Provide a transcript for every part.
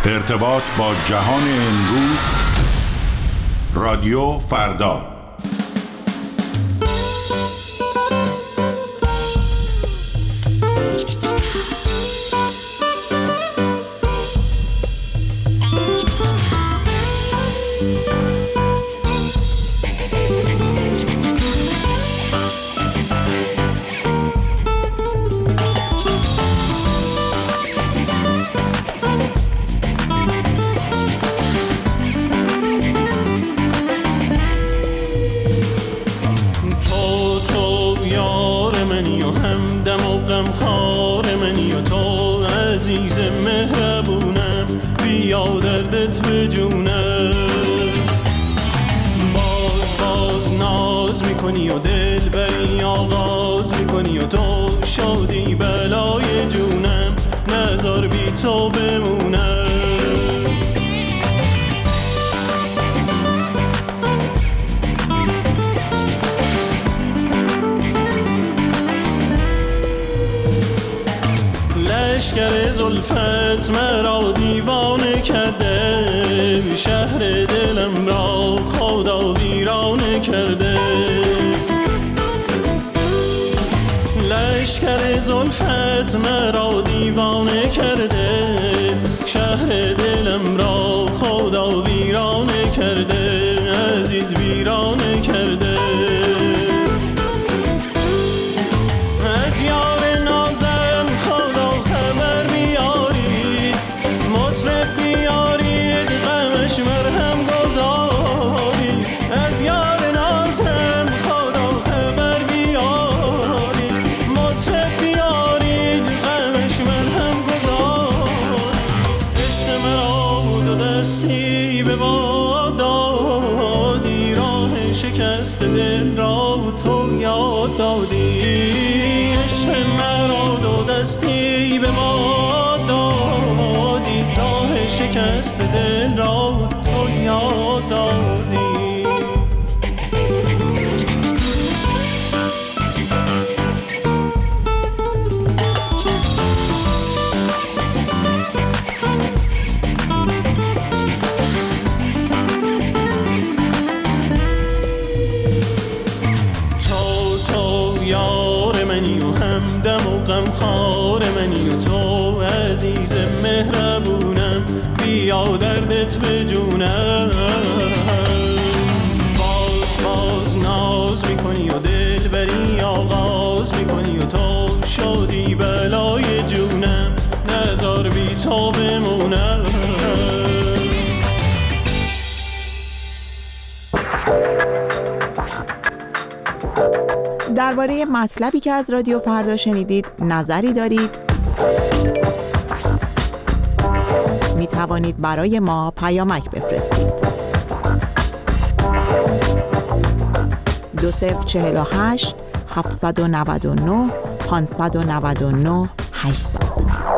ارتباط با جهان امروز، رادیو فردا. لشکر زلفت مرا دیوانه کرده، شهر دلم را خدا ویرانه کرده. لشکر زلفت مرا دیوانه کرده، شهر دلم را خدا ویرانه کرده، عزیز ویرانه کرده. از یار نازم خدا خبر بیارید، مطرب بیارید غمش مرهم گذارید. از یار نازم خدا خبر بیارید، مطرب بیارید غمش مرهم گذارید. عشق مرا دو دستی به ما دادی، راه شکست دل را تو یاد دادی. عشق مرا دو دستی به ما دادی، راه شکست دل را تو یاد دادی. غمخوار منی و تو عزیز مهربونم، بیا دردت به جونم. باز ناز میکنی و دلبری آغاز میکنی و تو شدی بلای جونم، نذار بی تو بمونم. درباره مطلبی که از رادیو فردا شنیدید نظری دارید؟ می توانید برای ما پیامک بفرستید. 2048 799 599 800.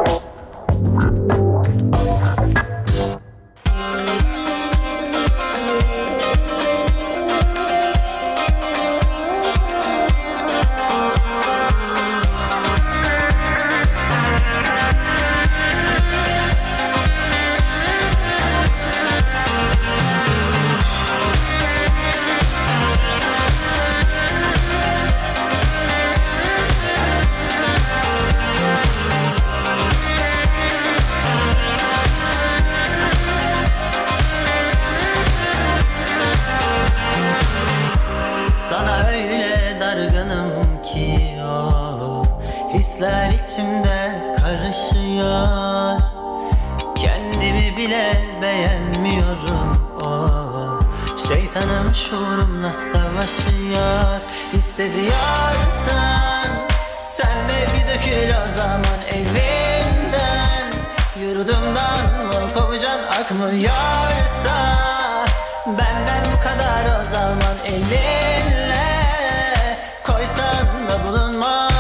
Hisler içimde karışıyor, kendimi bile beğenmiyorum. Oh, şeytanım şuurumla savaşıyor. Hissediyorsan sen de bir dökül o zaman evimden. Yurdumdan kopacaksın akmıyorsa, benden bu kadar o zaman elinle koysan da bulunmam.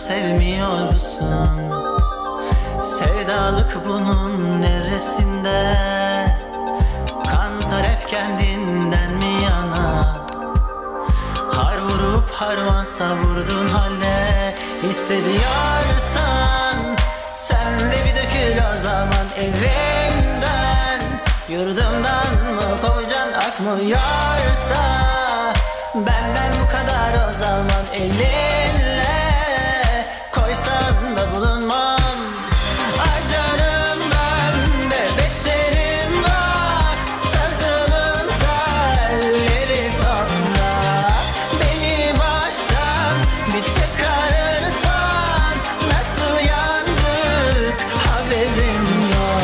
sevmiyorsun. Sevdalık bunun neresinde? Kan taraf kendinden mi yana? Har vurup harman savurdun halde, hissediyorsan sen de bir dökül o zaman evimden. Yurdumdan mı kovacan akmıyorsa, benden bu kadar o zaman elinle koysan da bulunmam. Ay canım bende beşerim var, sazımın telleri topla. Beni baştan bir çıkarırsan nasıl yandık haberim yok.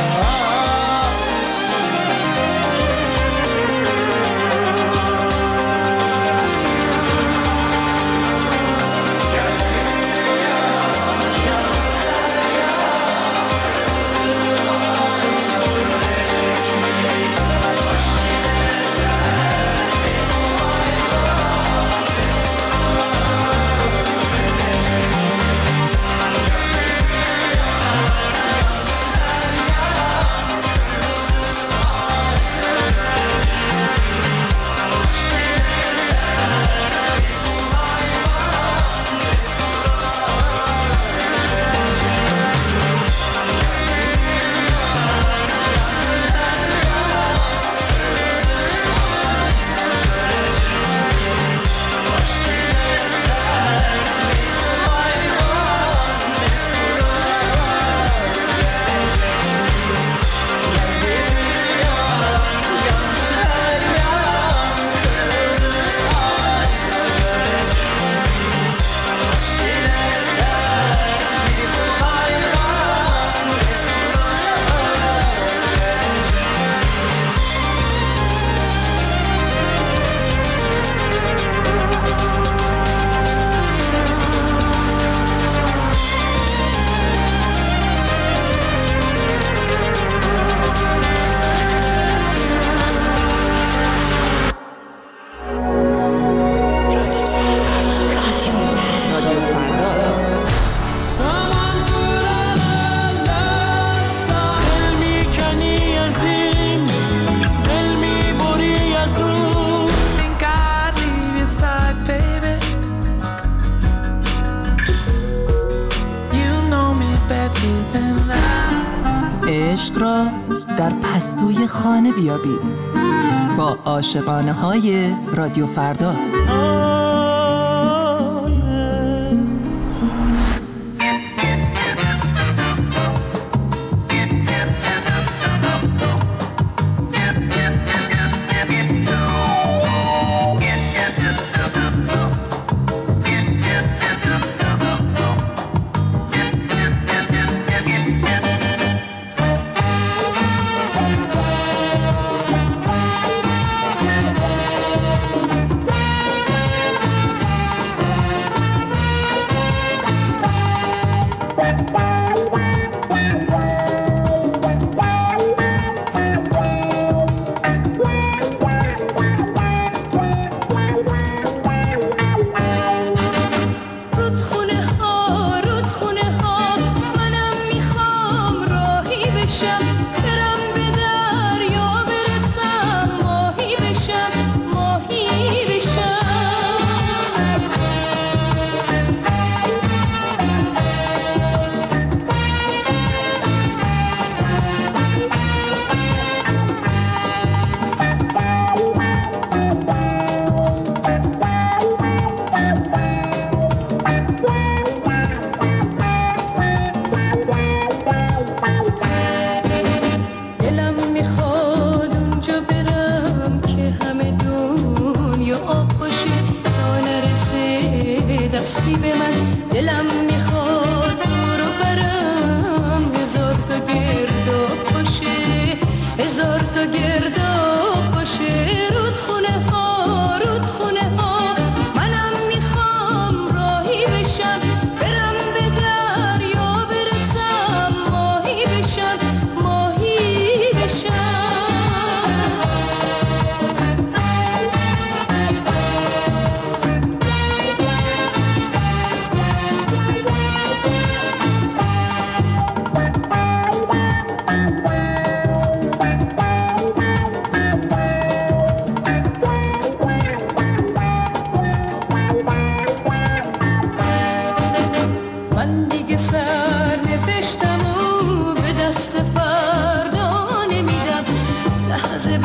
عشق را در پستوی خانه بیابید با عاشقانه های رادیو فردا.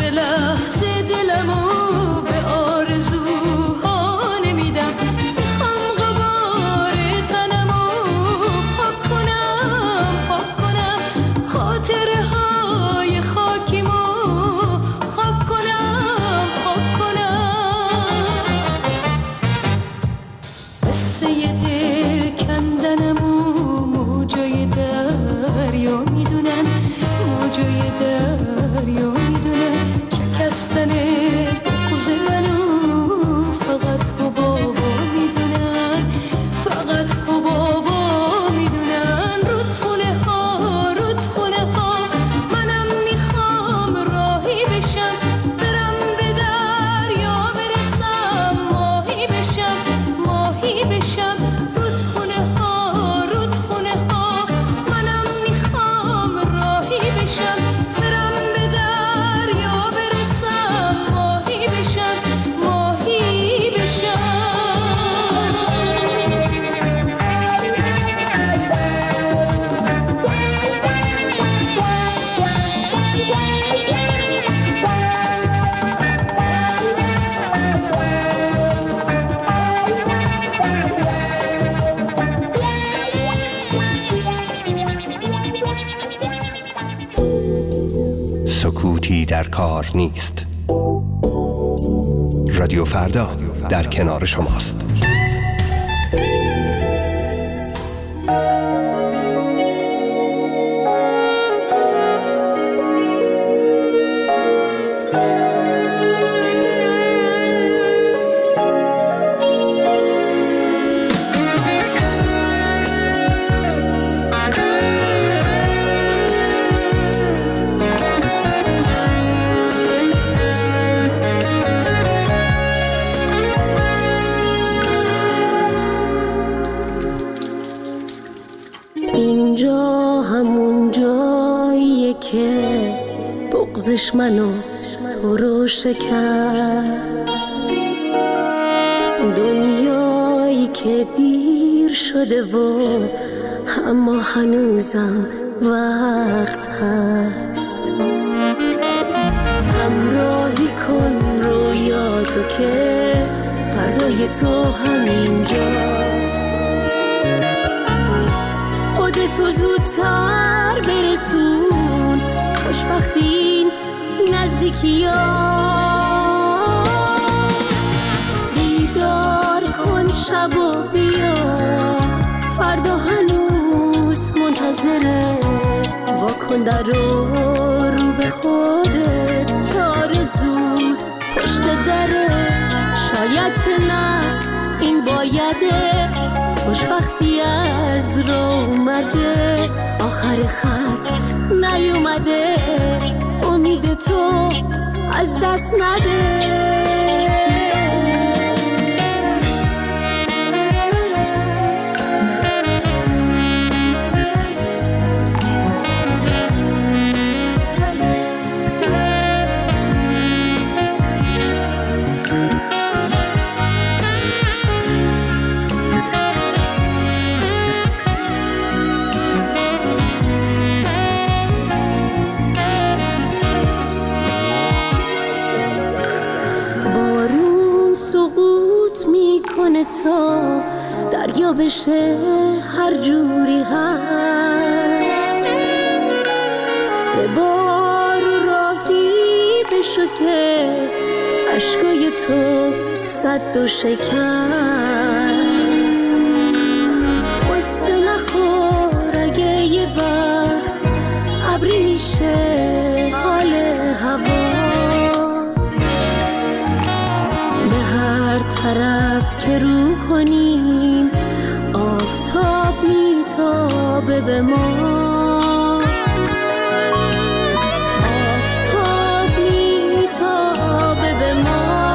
به لحظه دلمو به آرزوها نمیدم. میخوام غبار تنمو پاک کنم خاطره های خاکیمو خاک کنم قصه دل کندنمو موجای دریا میدونن، موجای دریا میدونن. شکستن بغض منو فقط بابا میدونن، فقط بابا میدونن. رودخونه ها منم میخوام راهی بشم، برم به دریا برسم، ماهی بشم. رودخونه ها منم میخوام راهی بشم، برم به دریا برسم، ماهی بشم. سکوتی در کار نیست. رادیو فردا در کنار شماست. اینجا همون جاییه که بغضش منو تو رو شکست. دنیایی که دیر شده و اما هنوزم وقت هست. همراهی کن رویاتو که فردای تو همینجاست. خودتو زودتر برسون، خوشبختین نزدیکی ها. بیدار کن شب و بیا، فردا هنوز منتظره. واکن در رو به خودت که آرزو پشت دره. شاید که نه این بایده، خوشبختی از رو اومده، آخر خط نیومده. امید تو از دست نده. تا دریا بشه هر جوری هست. به بار راهی بشو که عشقای تو صد و شکست. قصه نخور اگه یه وقت ابری میشه حال هوا. به هر طرف که رو کنیم آفتاب میتابه به ما. آفتاب میتابه به ما.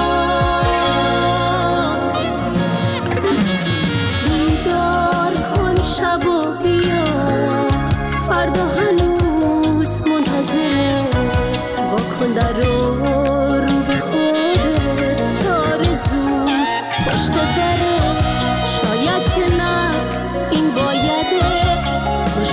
بیدار کن شب و بیا، فردا هنوز منتظره. واکن در رو به خودت که آرزو پشت دره. شاید که نه این بایده،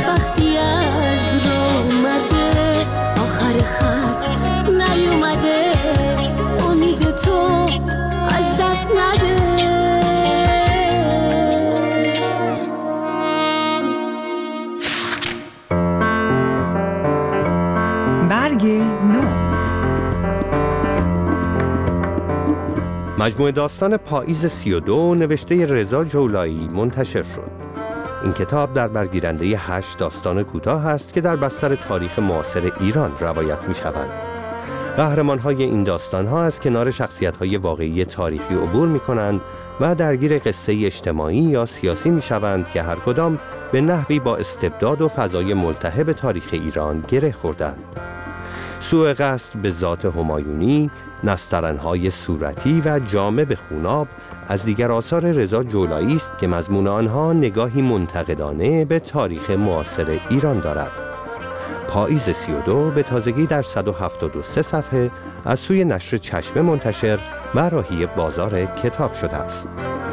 برگ نو. مجموعه داستان پاییز 32 نوشته رضا جولایی منتشر شد. این کتاب در برگیرنده 8 داستان کوتاه است که در بستر تاریخ معاصر ایران روایت می شوند. قهرمان‌های این داستان‌ها از کنار شخصیت‌های واقعی تاریخی عبور می‌کنند و درگیر قصه اجتماعی یا سیاسی می‌شوند که هر کدام به نحوی با استبداد و فضای ملتهب تاریخ ایران گره خوردند. سوء قصد به ذات همایونی، نسترن‌های صورتی و جامه به خوناب از دیگر آثار رضا جولایی است که مضمون آنها نگاهی منتقدانه به تاریخ معاصر ایران دارد. پاییز 32 به تازگی در 173 صفحه از سوی نشر چشمه منتشر و راهی بازار کتاب شده است.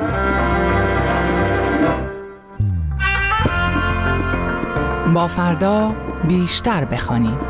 با فردا بیشتر بخوانیم.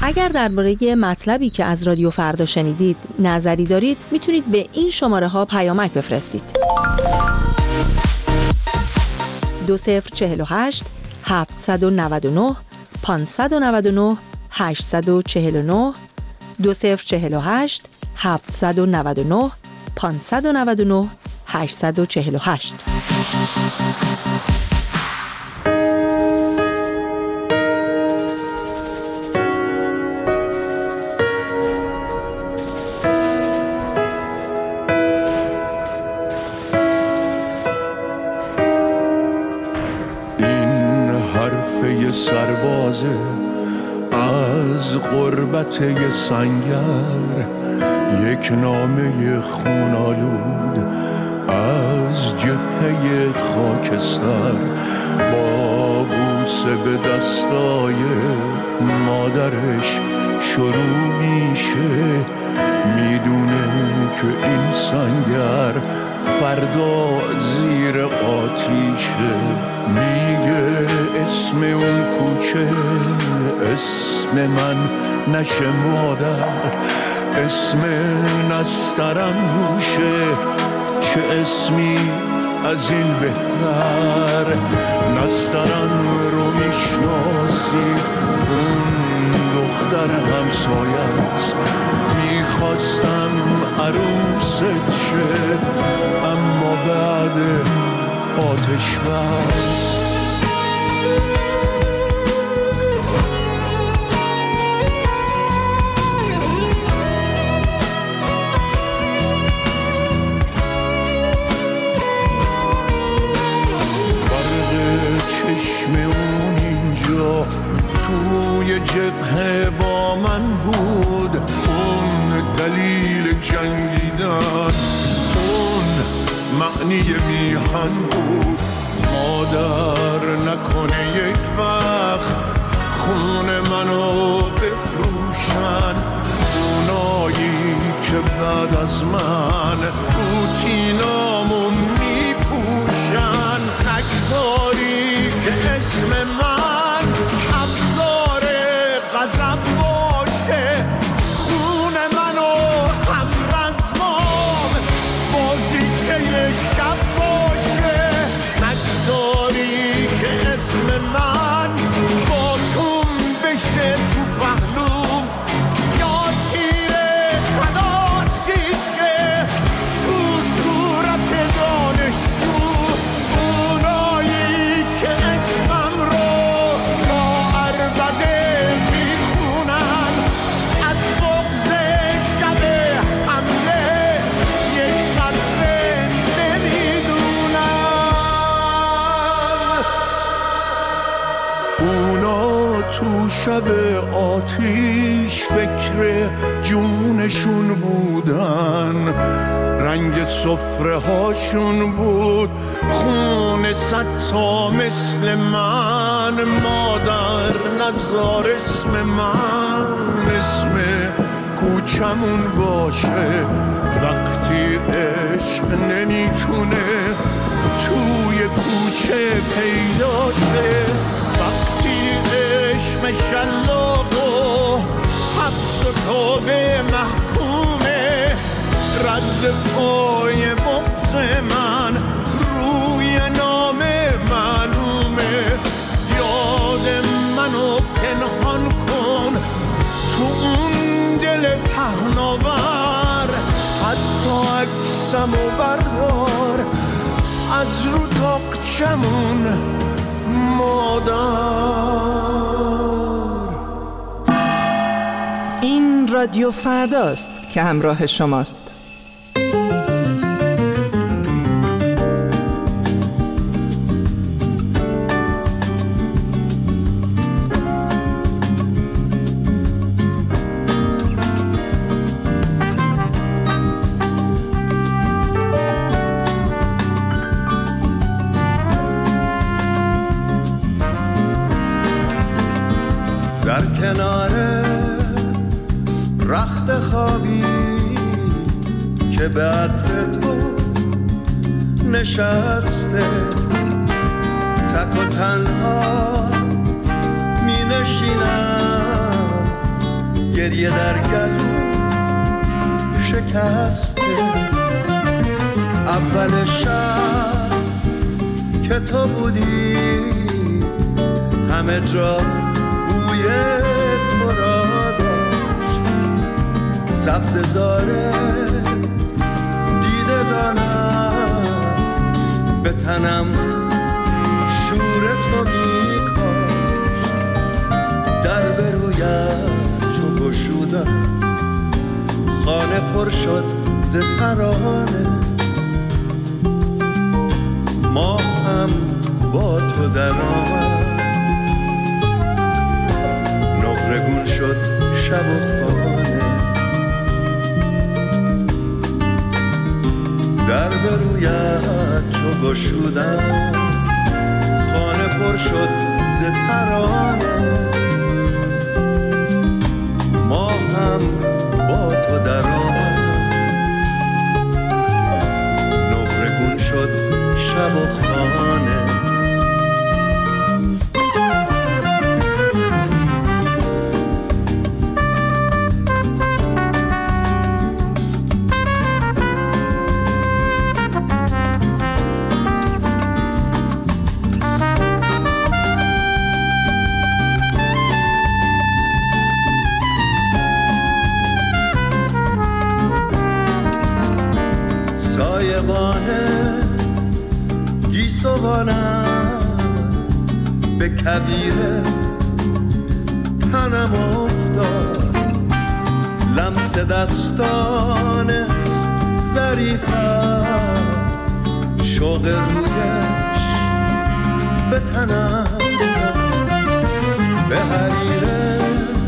اگر درباره مطلبی که از رادیو فردا شنیدید نظری دارید میتونید به این شماره ها پیامک بفرستید. 2048 799 599 849 2048 799 599 848. سربازه از غربت یه سنگر، یک نامه خونالود از جبهه خاکستر، با بوسه به دستای مادرش شروع میشه. میدونه که این سنگر فردا زیر آتیشه. میگه اسم اون کوچه اسم من نشه مادر، اسم نسترم روشه، چه اسمی از این بهتر. نسترم رو میشناسی، اون دختر همسایه است. میخواستم عروست شه اما بعد آتش بس. چشم اون اینجا توی جبهه با من بود، اون دلیل جنگیدن، اون معنی میهن بود. مادر نکنه یک وقت خون منو بفروشن، اونایی که بعد از من روتینامو میپوشن. نگذاری که اسم من ابزار غضب باشه، خون منو همرزمام بازیچه شب باشه. نگذاری که اسم من با توم بشه تو پهلوم، یا تیر خلاصیشه تو صورت دانشجو. اونایی که اسمم رو با عربده میخونن، از بغض شب حمله یک قطره نمیدونن. اونا تو شب آتیش فکر جونشون بودن، رنگ سفره هاشون بود خون ستا مثل من. مادر نذار اسم من اسم کوچمون باشه، وقتی عشق نمیتونه توی کوچه پیدا شه. وقتی عشق شلاق و حبس و توبه محکومه، رد پای بغض من روی نام معلومه. یاد منو پنهان کن تو اون دل پهناور، حتی عکسمو بردار از رو تاقچمون مادر. این رادیو فرداست که همراه شماست. در کنار رخت خوابی که به عطر تو نشسته، تک و تنها می نشینم گریه در گلو شکسته. اول شب که تو بودی همه جا بوی تو را داشت، سبز زاره دیدگانت به تنم شور تو میکاشت. در به رویت چو گشودم خانه پر شد ز ترانه. ما هم با تو در آمد نقرگون شد شب و خانه. در به رویت چو گشودم خانه پر شد ز ترانه. ما هم با تو در آمد نقرگون شد شب و خانه. به کویر تنم افتاد، لمس دستان ظریفم شوق رویش به تنم. به حریره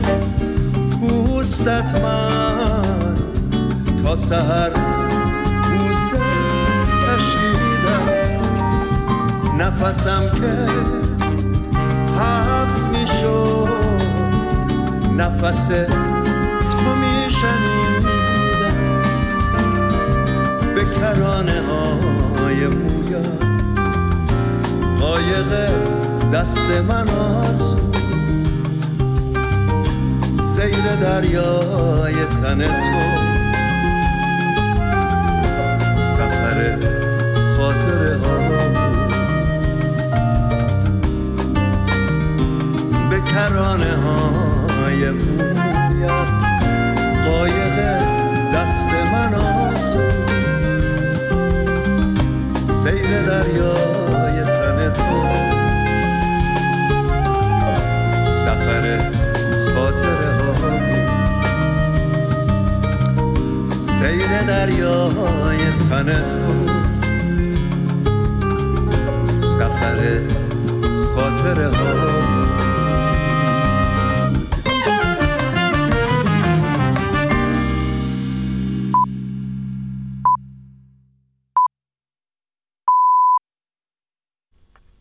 پوستت من تا سحر بوسه کشیدم. نفسم که حبس می شد نفس تو می شنیدم. به کرانه های مویا قایق دست من آسود، سیر دریای تن تو سفر خاطره ها. کرانه های مویت قایق دست من آسود، سیر دریای تن تو سفر خاطره ها. سیر دریای تن تو سفر خاطره ها.